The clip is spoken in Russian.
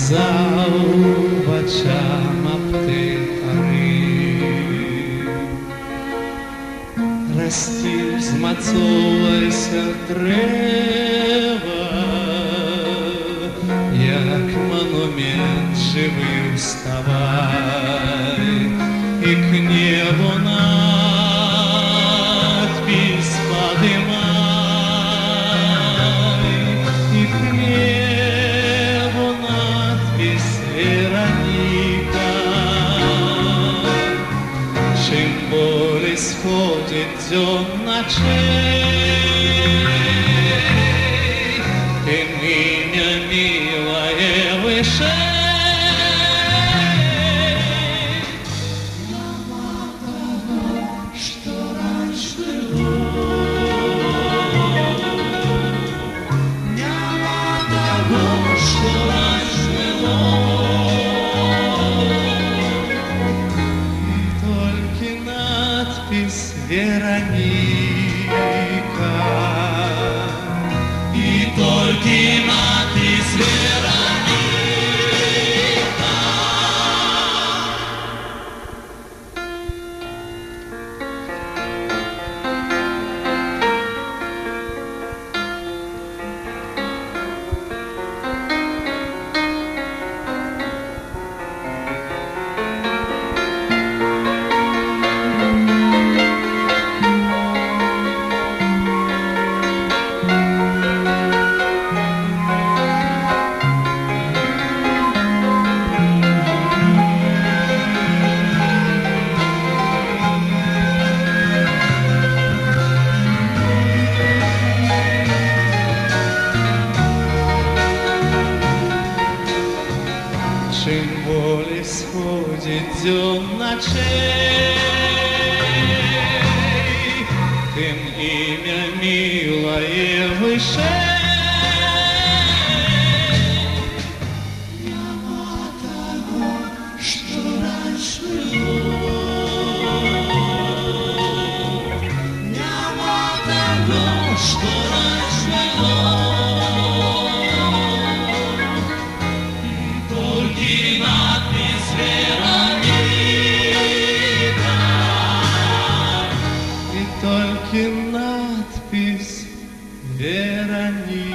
казав очам аптекари. Расти, змацовуйся треба, як монумент живий вставай, і к небу надпись подымай, и к небу надпись Вероника. Чем более сходит день ночей, тем имя милое выше. Вероника, и только надпись Вероника. Чем более сходит день ночей, тем имя милое выше. Нема того, что раньше было. Нема того, что раньше было. Только надпись Вероника.